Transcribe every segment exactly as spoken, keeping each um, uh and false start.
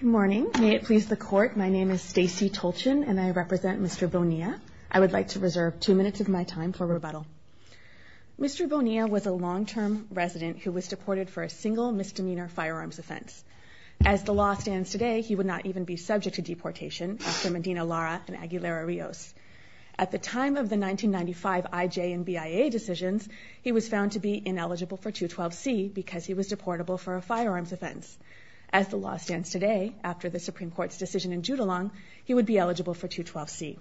morning. May it please the Court, my name is Stacy Tolchin and I represent Mister Bonilla. I would like to reserve two minutes of my time for rebuttal. Mister Bonilla was a long-term resident who was deported for a single misdemeanor firearms offense. As the law stands today, he would not even be subject to deportation after Medina Lara and Aguilera Rios. At the time of the nineteen ninety-five I J and B I A decisions, he was found to be ineligible for two twelve C because he was deportable for a firearms offense. As the law stands today, after the Supreme Court's decision in Judulong, he would be eligible for two twelve C.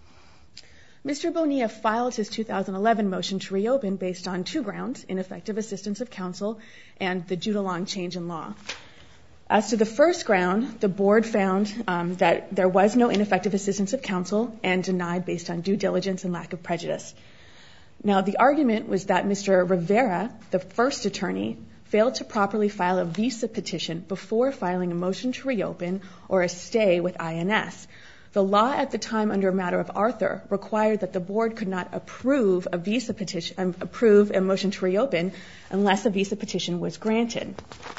Mister Bonilla filed his two thousand eleven motion to reopen based on two grounds, ineffective assistance of counsel and the Judulong change in law. As to the first ground, the board found um, that there was no ineffective assistance of counsel and denied based on due diligence and lack of prejudice. Now, the argument was that Mister Rivera, the first attorney, failed to properly file a visa petition before filing a motion to reopen or a stay with I N S. The law at the time under a matter of Arthur required that the board could not approve a visa petition, um, approve a motion to reopen unless a visa petition was granted.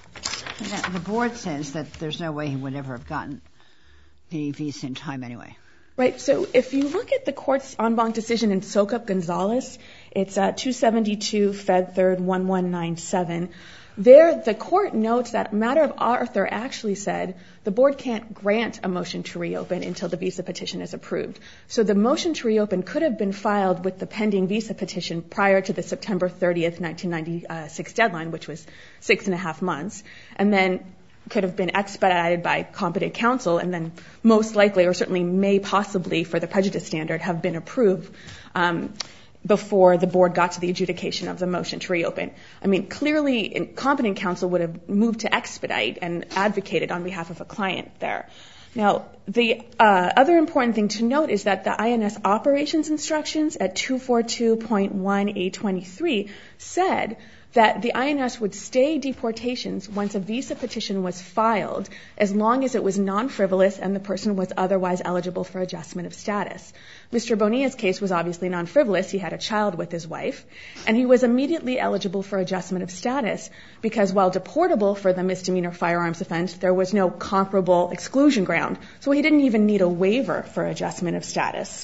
The board says that there's no way he would ever have gotten the visa in time anyway. Right. So if you look at the court's en banc decision in Sokup Gonzalez, it's uh, two seventy-two Fed Third one one nine seven. There, the court notes that matter of Arthur actually said the board can't grant a motion to reopen until the visa petition is approved. So the motion to reopen could have been filed with the pending visa petition prior to the September thirtieth, nineteen ninety-six deadline, which was six and a half months, and then could have been expedited by competent counsel, and then most likely, or certainly may possibly for the prejudice standard, have been approved um, before the board got to the adjudication of the motion to reopen. I mean, clearly, competent counsel would have moved to expedite and advocated on behalf of a client there. Now, the uh, other important thing to note is that the I N S operations instructions at two forty-two point one A twenty-three said that the I N S would stay deportations once a visa petition was filed as long as it was non-frivolous and the person was otherwise eligible for adjustment of status. Mister Bonilla's case was obviously non-frivolous. He had a child with his wife, and he was immediately eligible for adjustment of status because while deportable for the misdemeanor firearms offense, there was no comparable exclusion ground, so he didn't even need a waiver for adjustment of status.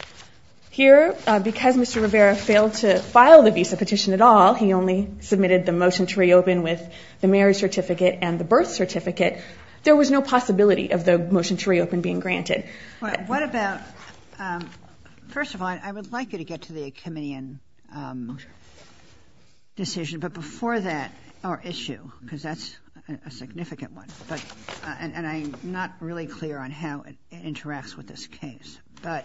Here, uh, because Mister Rivera failed to file the visa petition at all, he only submitted the motion to reopen with the marriage certificate and the birth certificate, there was no possibility of the motion to reopen being granted. What, what about, um, first of all, I would like you to get to the Achimian um, decision, but before that, or issue, because that's a, a significant one, but uh, and, and I'm not really clear on how it, it interacts with this case. But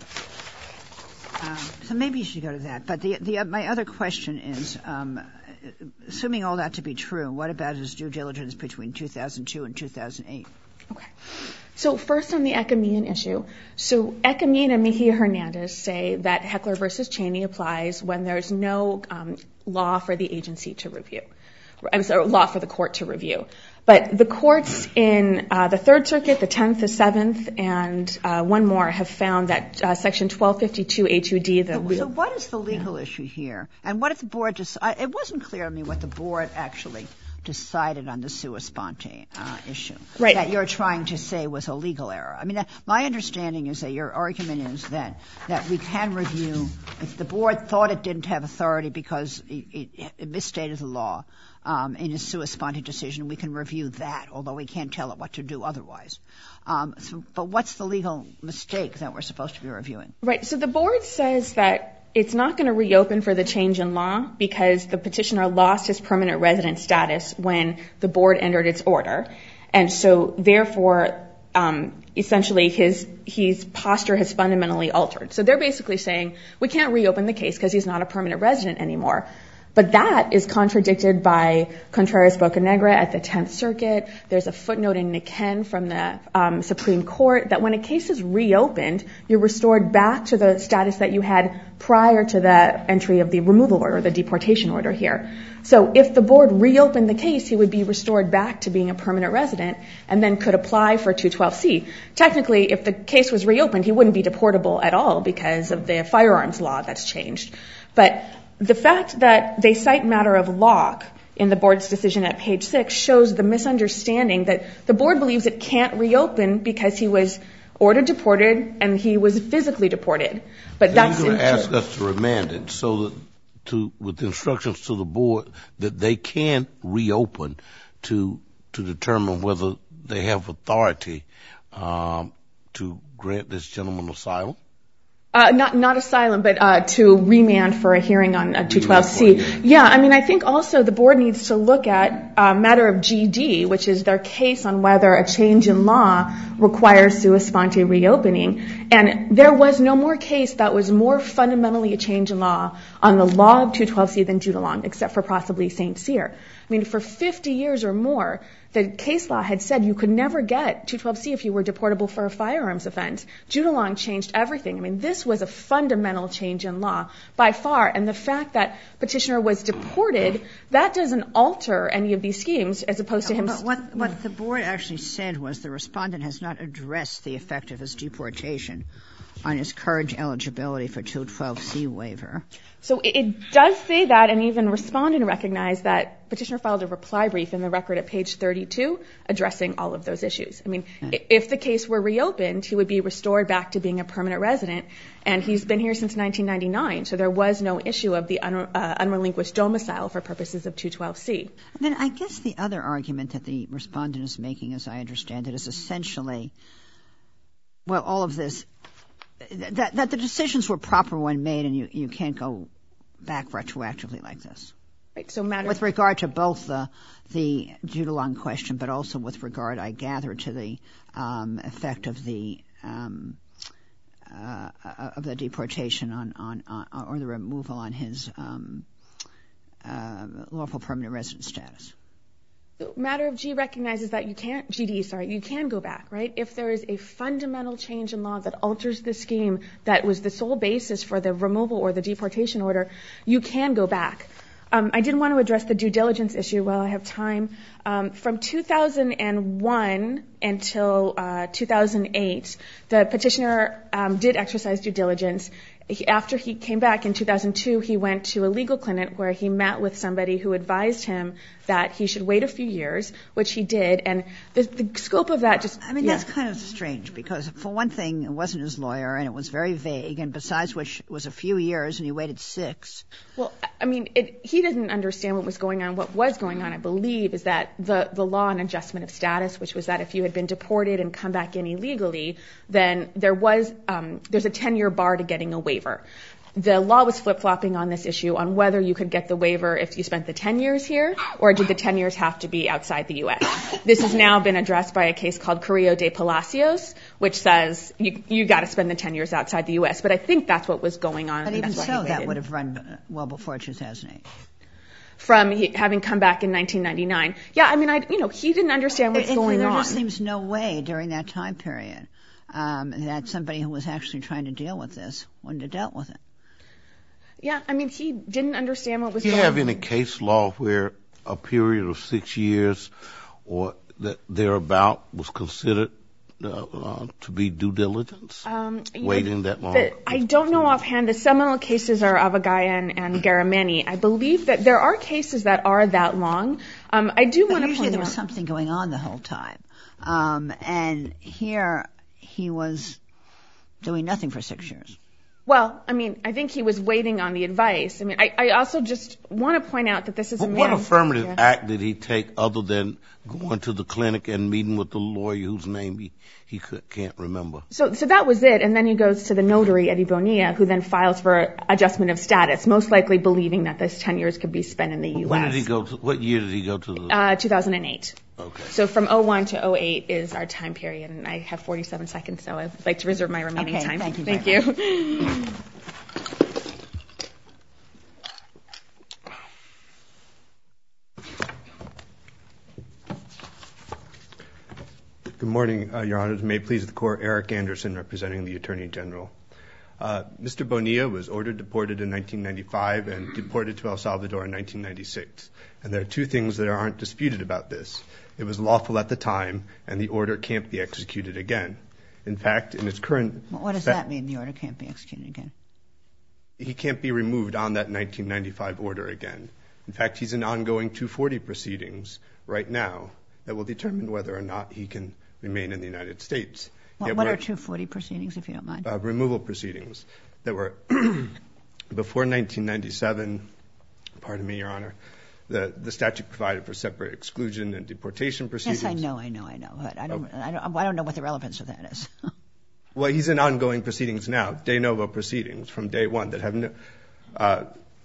Um, so maybe you should go to that. But the, the, my other question is, um, assuming all that to be true, what about his due diligence between two thousand two and two thousand eight? Okay. So first on the Achimian issue. So Achimian and Mejia Hernandez say that Heckler versus Cheney applies when there's no um, law for the agency to review. I'm sorry, law for the court to review. But the courts in uh, the Third Circuit, the Tenth, the Seventh, and uh, one more have found that uh, Section twelve fifty-two A two D. The so, so what is the legal yeah. issue here? And what did the board decide? It wasn't clear to me what the board actually decided on the sua sponte uh, issue. Right. That you're trying to say was a legal error. I mean, uh, my understanding is that your argument is that, that we can review, if the board thought it didn't have authority because it, it, it misstated the law, Um, in a sua sponte decision, we can review that, although we can't tell it what to do otherwise. Um, so, but what's the legal mistake that we're supposed to be reviewing? Right. So the board says that it's not going to reopen for the change in law because the petitioner lost his permanent resident status when the board entered its order. And so, therefore, um, essentially his, his posture has fundamentally altered. So they're basically saying we can't reopen the case because he's not a permanent resident anymore. But that is contradicted by Contreras-Bocanegra at the Tenth Circuit. There's a footnote in Niken from the um, Supreme Court that when a case is reopened, you're restored back to the status that you had prior to the entry of the removal order, the deportation order here. So if the board reopened the case, he would be restored back to being a permanent resident and then could apply for two twelve C. Technically, if the case was reopened, he wouldn't be deportable at all because of the firearms law that's changed. But the fact that they cite matter of Locke in the board's decision at page six shows the misunderstanding that the board believes it can't reopen because he was ordered deported and he was physically deported. But that's you're going to ask us to remand it so that to with instructions to the board that they can reopen to to determine whether they have authority um, to grant this gentleman asylum? Uh, not not asylum, but uh, to remand for a hearing on uh, two twelve C. Yeah, I mean, I think also the board needs to look at a uh, matter of G D, which is their case on whether a change in law requires sua sponte reopening. And there was no more case that was more fundamentally a change in law on the law of two twelve C than Judulong, except for possibly Saint Cyr. I mean, for fifty years or more, the case law had said you could never get two twelve C if you were deportable for a firearms offense. Judulong changed everything. I mean, this was a fundamental change in law by far. And the fact that petitioner was deported, that doesn't alter any of these schemes as opposed to him. But what, what the board actually said was the respondent has not addressed the effect of his deportation on his current eligibility for two twelve C waiver. So it does say that, and even respondent recognized that petitioner filed a reply brief in the record at page thirty-two addressing all of those issues. I mean, okay. If the case were reopened, he would be restored back to being a permanent resident, and he's been here since nineteen ninety-nine, so there was no issue of the un- uh, unrelinquished domicile for purposes of two twelve C. And then I guess the other argument that the respondent is making, as I understand it, is essentially, well, all of this, that, that the decisions were proper when made, and you, you can't go back retroactively like this. Right, so matter with regard to both the the Judulong question, but also with regard, I gather, to the um, effect of the um, uh, of the deportation on, on, on or the removal on his um, uh, lawful permanent resident status. The matter of G recognizes that you can't, G D, sorry, you can go back, right? If there is a fundamental change in law that alters the scheme that was the sole basis for the removal or the deportation order, you can go back. Um, I did want to address the due diligence issue while I have time. Um, from two thousand one until uh, two thousand eight, the petitioner um, did exercise due diligence. He, after he came back in two thousand two, he went to a legal clinic where he met with somebody who advised him that he should wait a few years, which he did. And the, the scope of that just... I mean, yeah. That's kind of strange because, for one thing, it wasn't his lawyer and it was very vague, and besides which it was a few years and he waited six. Well, I mean, it, he didn't understand what was going on. What was going on, I believe, is that the, the law on adjustment of status, which was that if you had been deported and come back in illegally, then there was um, there's a ten-year bar to getting a waiver. The law was flip-flopping on this issue on whether you could get the waiver if you spent the ten years here, or did the ten years have to be outside the U S. This has now been addressed by a case called Carrillo de Palacios, which says you you got to spend the ten years outside the U S. But I think that's what was going on. But and even that's why so, he that waited. would have run well before two thousand eight. From he, having come back in nineteen ninety-nine. Yeah, I mean, I you know, he didn't understand what's it, going there on. There just seems no way during that time period um, that somebody who was actually trying to deal with this wouldn't have dealt with it. Yeah, I mean, he didn't understand what was going on. Do you have any case law where a period of six years or that thereabout was considered uh, uh, to be due diligence? Um, Waiting know, that long? The, I don't know offhand. The seminal cases are Avagayan and Garameni. I believe that there are cases that are that long. Um, I do want to point out... Usually there was something going on the whole time. Um, and here he was doing nothing for six years. Well, I mean, I think he was waiting on the advice. I mean, I, I also just want to point out that this is well, a man... What affirmative yeah. act did he take other than going to the clinic and meeting with the lawyer whose name he, he could, can't remember? So so that was it, and then he goes to the notary, Eddie Bonilla, who then files for adjustment of status, most likely believing that this ten years could be spent in the U S. When did he go to, what year did he go to the... Uh, two thousand eight. Okay. So from oh one to oh eight is our time period, and I have forty-seven seconds, so I'd like to reserve my remaining okay, time. Thank you. Thank you. Good morning, uh, Your Honors. May it please the Court, Eric Anderson representing the Attorney General. Uh, Mister Bonilla was ordered deported in nineteen ninety-five and deported to El Salvador in nineteen ninety-six. And there are two things that aren't disputed about this. It was lawful at the time, and the order can't be executed again. In fact, in its current... What does that mean, the order can't be executed again? He can't be removed on that nineteen ninety-five order again. In fact, he's in ongoing two forty proceedings right now that will determine whether or not he can remain in the United States. What, what are two forty proceedings, if you don't mind? Uh, removal proceedings that were before nineteen ninety-seven, pardon me, Your Honor, the, the statute provided for separate exclusion and deportation proceedings. Yes, I know, I know, I know, but I don't, okay. I don't, I don't know what the relevance of that is. Well, he's in ongoing proceedings now, de novo proceedings from day one that have no, uh,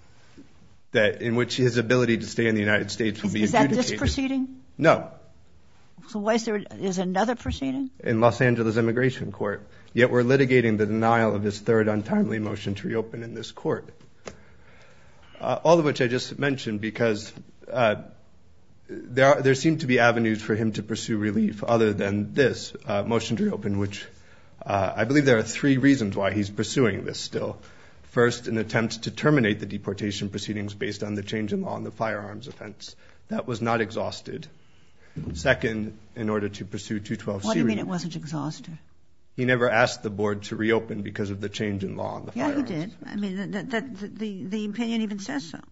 that in which his ability to stay in the United States will is, be is adjudicated. Is that this proceeding? No. So why is there is another proceeding? In Los Angeles Immigration Court. Yet we're litigating the denial of his third untimely motion to reopen in this court. Uh, all of which I just mentioned because uh, there are, there seem to be avenues for him to pursue relief other than this uh, motion to reopen, which uh, I believe there are three reasons why he's pursuing this still. First, an attempt to terminate the deportation proceedings based on the change in law on the firearms offense. That was not exhausted. Second, in order to pursue two twelve C. What do you mean it wasn't exhausted? He never asked the board to reopen because of the change in law on the yeah, firearms. Yeah, he did. I mean, that, that, that, the, the opinion even says so.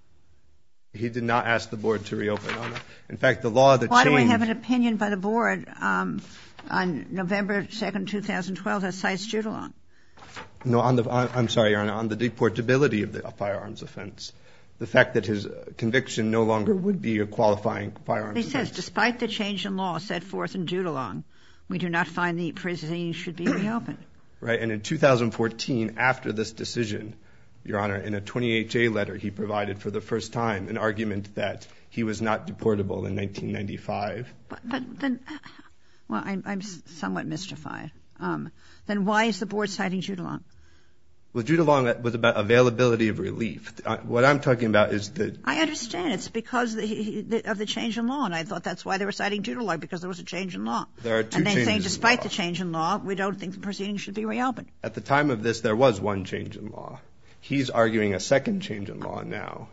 He did not ask the board to reopen on it. In fact, the law that Why changed... Why do we have an opinion by the board um, on November second, two thousand twelve that cites Judulong? No, on the, I'm sorry, Your Honor, on the deportability of the firearms offense. The fact that his conviction no longer would be a qualifying firearms offense. He offense. says, despite the change in law set forth in Judulong, we do not find the proceedings should be reopened. Right, and in two thousand fourteen, after this decision, Your Honor, in a twenty-eight J letter, he provided for the first time an argument that he was not deportable in nineteen ninety-five. But, but then, well, I'm, I'm somewhat mystified. Um, then why is the board citing Judulong? Well, Judulong was about availability of relief. What I'm talking about is the... I understand. It's because of the, the, of the change in law, and I thought that's why they were citing Judulong, because there was a change in law. There are two and they're changes saying, despite in law. the change in law, we don't think the proceedings should be reopened. At the time of this, there was one change in law. He's arguing a second change in law now.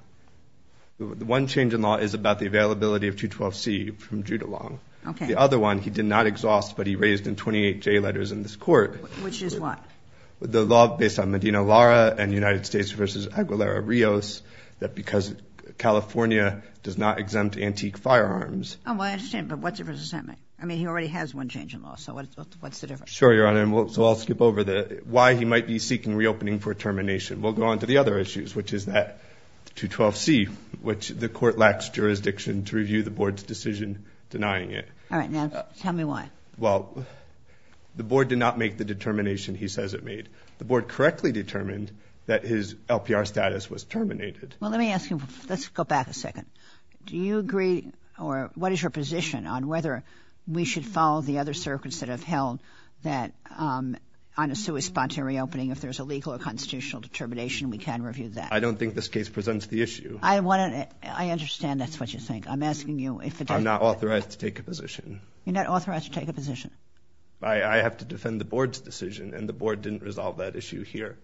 The one change in law is about the availability of two twelve C from Judulong. Okay. The other one he did not exhaust, but he raised in twenty-eight J letters in this court. Which is what? The law based on Medina Lara and United States versus Aguilera Rios, that because California does not exempt antique firearms. Oh, well, I understand, but what difference does that make? I mean, he already has one change in law, so what's, what's the difference? Sure, Your Honor, and we'll, so I'll skip over the why he might be seeking reopening for termination. We'll go on to the other issues, which is that two twelve C, which the court lacks jurisdiction to review the board's decision denying it. All right, now uh, tell me why. Well, the board did not make the determination he says it made. The board correctly determined that his L P R status was terminated. Well, let me ask you, let's go back a second. Do you agree, or what is your position on whether we should follow the other circuits that have held that um, on a sua sponte reopening, if there's a legal or constitutional determination, we can review that? I don't think this case presents the issue. I want to, I understand that's what you think. I'm asking you if it does. I'm not authorized to take a position. You're not authorized to take a position? I, I have to defend the board's decision, and the board didn't resolve that issue here.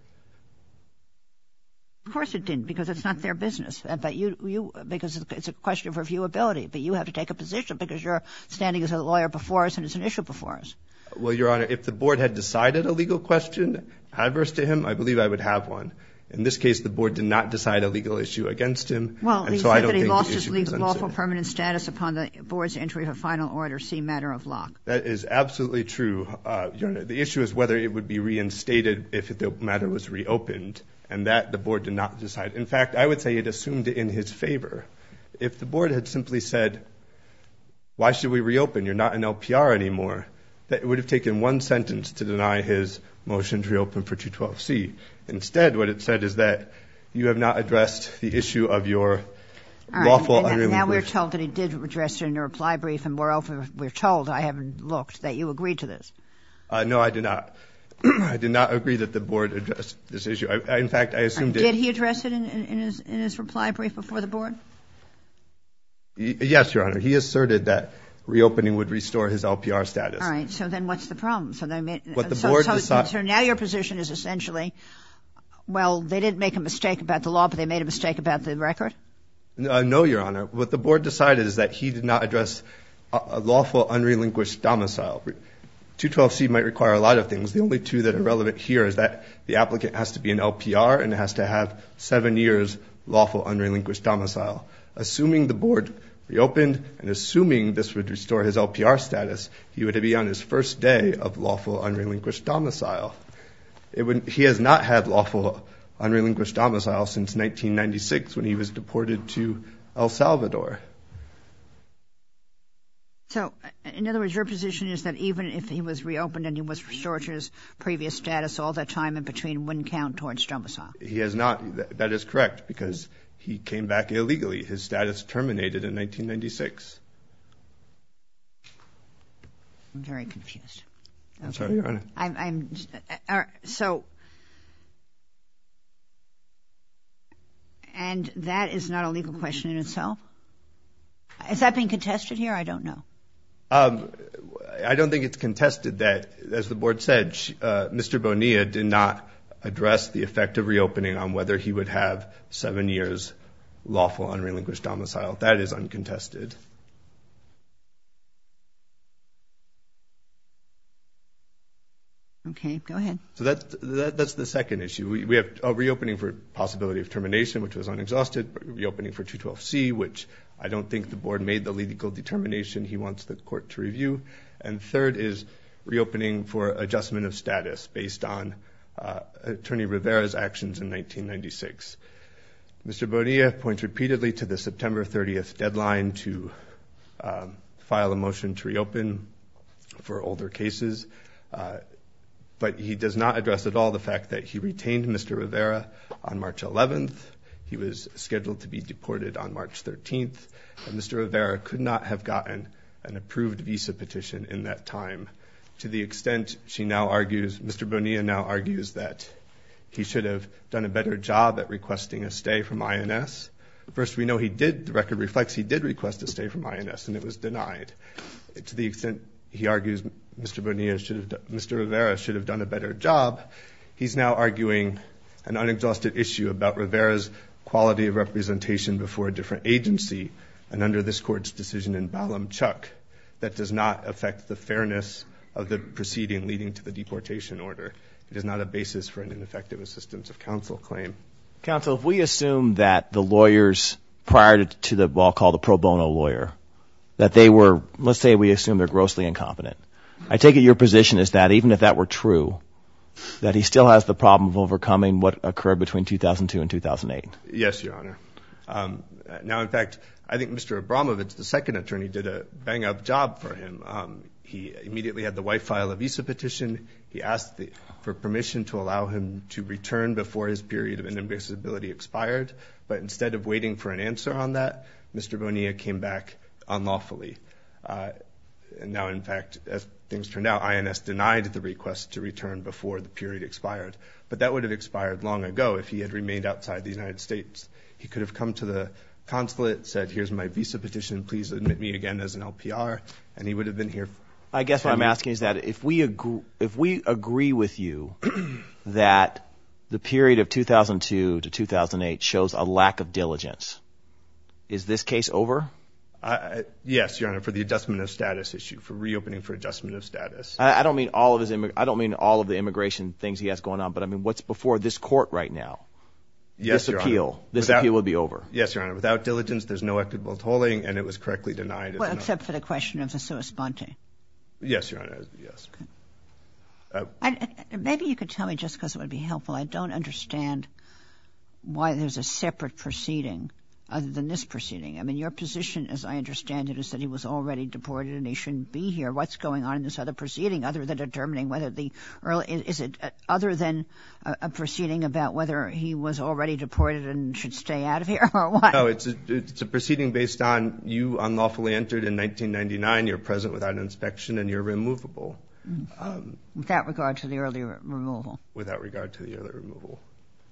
Of course it didn't, because it's not their business. But you, you, because it's a question of reviewability. But you have to take a position because you're standing as a lawyer before us, and it's an issue before us. Well, Your Honor, if the board had decided a legal question adverse to him, I believe I would have one. In this case, the board did not decide a legal issue against him. Well, and he so I said don't that he think lost the his issue legal, presents lawful it. permanent status upon the board's entry of a final order, see matter of Locke. That is absolutely true, uh, Your Honor. The issue is whether it would be reinstated if the matter was reopened, and that the board did not decide. In fact, I would say it assumed it in his favor. If the board had simply said, why should we reopen? You're not an L P R anymore. That it would have taken one sentence to deny his motion to reopen for two twelve C. Instead, what it said is that you have not addressed the issue of your All lawful right, and unrelinquished. now we're told that he did address it in a reply brief, and moreover, we're told, I haven't looked, that you agreed to this. Uh, no, I did not. I did not agree that the board addressed this issue. I, I, in fact, I assumed Did it. he address it in, in, in, his, in his reply brief before the board? Y- yes, Your Honor. He asserted that reopening would restore his L P R status. All right, so then what's the problem? So they made, What the so, board so, deci- so now your position is essentially, well, they didn't make a mistake about the law, but they made a mistake about the record? Uh, no, Your Honor. What the board decided is that he did not address a, a lawful unrelinquished domicile. two twelve C might require a lot of things. The only two that are relevant here is that the applicant has to be an L P R and has to have seven years lawful unrelinquished domicile. Assuming the board reopened and assuming this would restore his L P R status, he would be on his first day of lawful unrelinquished domicile. It would, he has not had lawful unrelinquished domicile since nineteen ninety-six when he was deported to El Salvador. So, in other words, your position is that even if he was reopened and he was restored to his previous status, all that time in between wouldn't count towards domicile? He has not. That is correct, because he came back illegally. His status terminated in nineteen ninety-six. I'm very confused. Okay. I'm sorry, Your Honor. I'm, I'm uh, so, and that is not a legal question in itself? Is that being contested here? I don't know. Um, I don't think it's contested that, as the board said, she, uh, Mister Bonilla did not address the effect of reopening on whether he would have seven years lawful unrelinquished domicile. That is uncontested. Okay, go ahead. So that, that that's the second issue. We, we have a reopening for possibility of termination, which was unexhausted, but reopening for two twelve C, which I don't think the board made the legal determination he wants the court to review. And third is reopening for adjustment of status based on uh, Attorney Rivera's actions in nineteen ninety-six. Mister Bonilla points repeatedly to the September thirtieth deadline to um, file a motion to reopen for older cases. Uh, But he does not address at all the fact that he retained Mister Rivera on March eleventh. He was scheduled to be deported on March thirteenth. And Mister Rivera could not have gotten an approved visa petition in that time. To the extent she now argues, Mister Bonilla now argues that he should have done a better job at requesting a stay from I N S. First, we know he did, the record reflects he did request a stay from I N S, and it was denied. To the extent he argues Mister Bonilla should have, Mister Rivera should have done a better job, he's now arguing an unexhausted issue about Rivera's quality of representation before a different agency, and under this court's decision in Balam-Chuck, that does not affect the fairness of the proceeding leading to the deportation order. It is not a basis for an ineffective assistance of counsel claim. Counsel, if we assume that the lawyers prior to, to the, what I'll call the pro bono lawyer, that they were, let's say we assume they're grossly incompetent, I take it your position is that even if that were true, that he still has the problem of overcoming what occurred between two thousand two and two thousand eight? Yes, Your Honor. Um, now, in fact, I think Mister Abramovich, the second attorney, did a bang-up job for him. Um, he immediately had the wife file a visa petition. He asked the, for permission to allow him to return before his period of inadmissibility expired, but instead of waiting for an answer on that, Mister Bonilla came back unlawfully. Uh, and now, in fact, as things turned out, I N S denied the request to return before the period expired. But that would have expired long ago if he had remained outside the United States. He could have come to the consulate, said, here's my visa petition, please admit me again as an L P R, and he would have been here. I guess what I'm asking is that if we agree, if we agree with you that the period of two thousand two to two thousand eight shows a lack of diligence, is this case over? Uh, yes, Your Honor, for the adjustment of status issue, for reopening for adjustment of status. I, I don't mean all of his. Immig- I don't mean all of the immigration things he has going on, but I mean what's before this court right now. Yes, this Your appeal, Honor. this Without, appeal would be over. Yes, Your Honor. Without diligence, there's no equitable tolling, and it was correctly denied. Well, except for the question of the sua sponte. Yes, Your Honor. Yes. Uh, I, maybe you could tell me, just because it would be helpful. I don't understand why there's a separate proceeding other than this proceeding. I mean, your position, as I understand it, is that he was already deported and he shouldn't be here. What's going on in this other proceeding other than determining whether the early, is it other than a, a proceeding about whether he was already deported and should stay out of here, or what? No, it's a, it's a proceeding based on you unlawfully entered in nineteen ninety-nine, you're present without an inspection, and you're removable. Mm-hmm. Um, without regard to the early re- removal. Without regard to the early removal.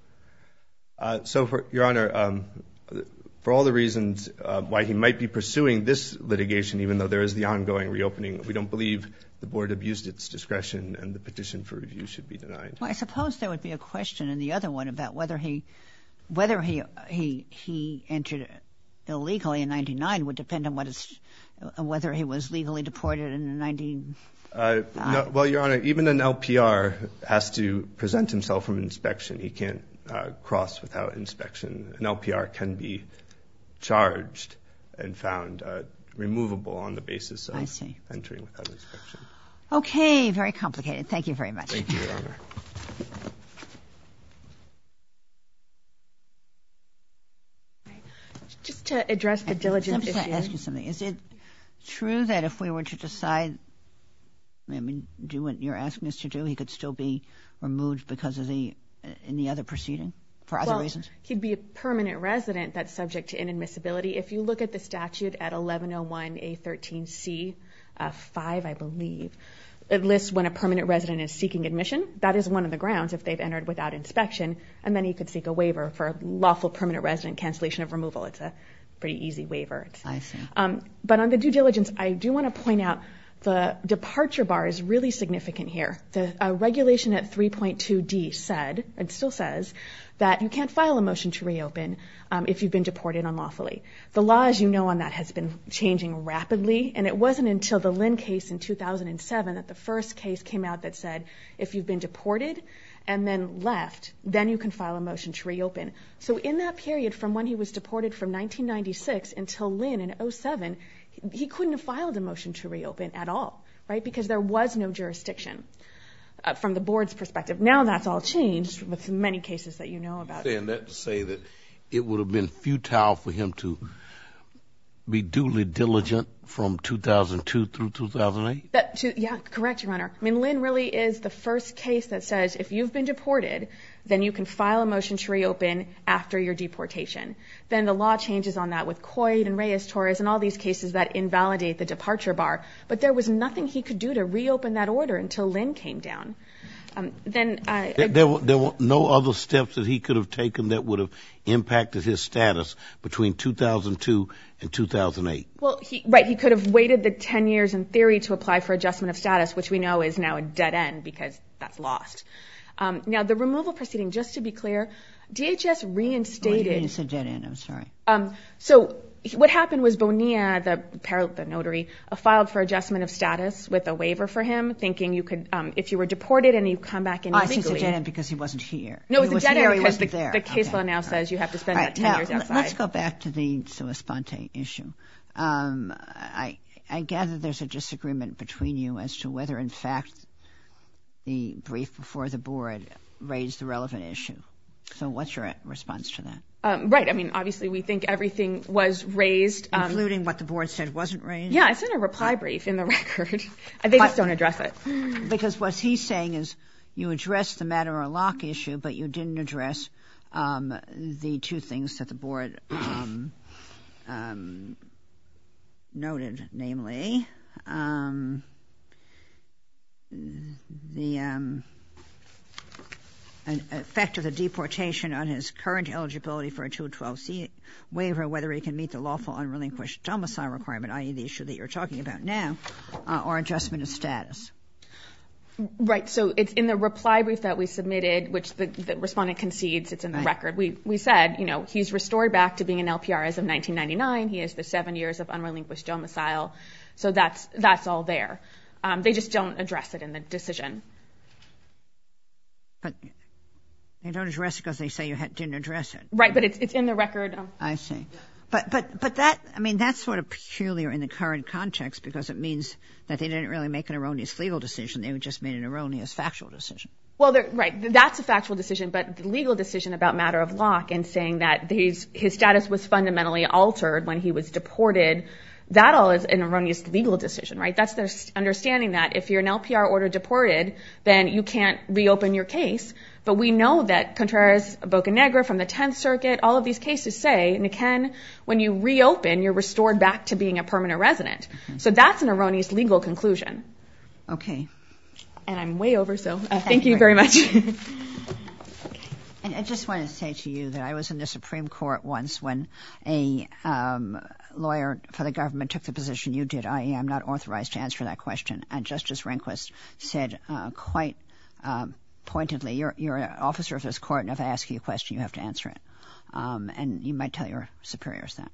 Uh, so, for Your Honor, um, for all the reasons uh, why he might be pursuing this litigation, even though there is the ongoing reopening, we don't believe the board abused its discretion and the petition for review should be denied. Well, I suppose there would be a question in the other one about whether he, whether he he he entered illegally in ninety-nine would depend on what is, whether he was legally deported in nineteen. Uh, no, well, Your Honor, even an L P R has to present himself from inspection. He can't uh, cross without inspection. An L P R can be charged and found uh, removable on the basis of I see. entering without inspection. Okay, very complicated. Thank you very much. Thank you, Your Honor. Just to address the diligence I'm just issue. going to ask you something. Is it true that if we were to decide, I mean, do what you're asking us to do, he could still be removed because of the, in the other proceeding, for other well, reasons? He'd be a permanent resident that's subject to inadmissibility. If you look at the statute at eleven oh one A thirteen C uh, five, I believe, it lists when a permanent resident is seeking admission. That is one of the grounds if they've entered without inspection, and then he could seek a waiver for lawful permanent resident cancellation of removal. It's a pretty easy waiver. It's, I see. Um, but on the due diligence, I do want to point out the departure bar is really significant here. The uh, regulation at three point two D said, and still says, that you can't file a motion to reopen um, if you've been deported unlawfully. The law, as you know, on that has been changing rapidly, and it wasn't until the Lynn case in two thousand seven that the first case came out that said if you've been deported and then left, then you can file a motion to reopen. So in that period from when he was deported from nineteen ninety-six until Lynn in oh seven, he couldn't have filed a motion to reopen at all, right, because there was no jurisdiction. Uh, from the board's perspective. Now that's all changed with many cases that you know about. Saying that to say that it would have been futile for him to be duly diligent from two thousand two through two thousand eight? That, to, yeah, correct, Your Honor. I mean, Lynn really is the first case that says if you've been deported, then you can file a motion to reopen after your deportation. Then the law changes on that with Coyd and Reyes-Torres and all these cases that invalidate the departure bar. But there was nothing he could do to reopen that order until Lynn came down. Um, then uh, there, there, were, there were no other steps that he could have taken that would have impacted his status between two thousand two and two thousand eight. Well, he, right, he could have waited the ten years in theory to apply for adjustment of status, which we know is now a dead end because that's lost. Um, now, the removal proceeding, just to be clear, D H S reinstated. What do you mean it's a dead end? I'm sorry. Um, so what happened was Bonilla, the, the notary, uh, filed for adjustment of status with a waiver for him, thinking you could, um, if you were deported and you come back in oh, illegally. I see it's a dead end because he wasn't here. No, it was he a was dead here, end because the, there. the case okay. law now All says right. you have to spend All that right. ten now, years outside. Let's go back to the sua sponte issue. Um, I, I gather there's a disagreement between you as to whether, in fact, the brief before the board raised the relevant issue. So what's your response to that? Um, right. I mean, obviously, we think everything was raised. Um, Including what the board said wasn't raised? Yeah, it's in a reply brief in the record. They just don't address it. Because what he's saying is you addressed the matter of lock issue, but you didn't address um, the two things that the board um, um, noted, namely um, the um, an effect of the deportation on his current eligibility for a two twelve C waiver, whether he can meet the lawful unrelinquished domicile requirement, that is the issue that you're talking about now, uh, or adjustment of status. Right. So it's in the reply brief that we submitted, which the, the respondent concedes. It's in the right. record. We we said, you know, he's restored back to being an L P R as of nineteen ninety-nine. He has the seven years of unrelinquished domicile. So that's that's all there. Um, they just don't address it in the decision. But they don't address it because they say you had, didn't address it. Right, but it's it's in the record. Um, I see. But but but that I mean that's sort of peculiar in the current context because it means that they didn't really make an erroneous legal decision. They just made an erroneous factual decision. Well, right, that's a factual decision, but the legal decision about matter of lock and saying that his his status was fundamentally altered when he was deported, that all is an erroneous legal decision, right? That's their understanding that if you're an L P R order deported, then you can't reopen your case. But we know that Contreras, Bocanegra from the tenth Circuit, all of these cases say, Niken, when you reopen, you're restored back to being a permanent resident. Mm-hmm. So that's an erroneous legal conclusion. Okay. And I'm way over, so uh, thank, thank you you very much. And I just wanted to say to you that I was in the Supreme Court once when a um, lawyer for the government took the position you did, that is I'm not authorized to answer that question. And Justice Rehnquist said uh, quite um, pointedly, you're, you're an officer of this court, and if I ask you a question, you have to answer it. Um, and you might tell your superiors that.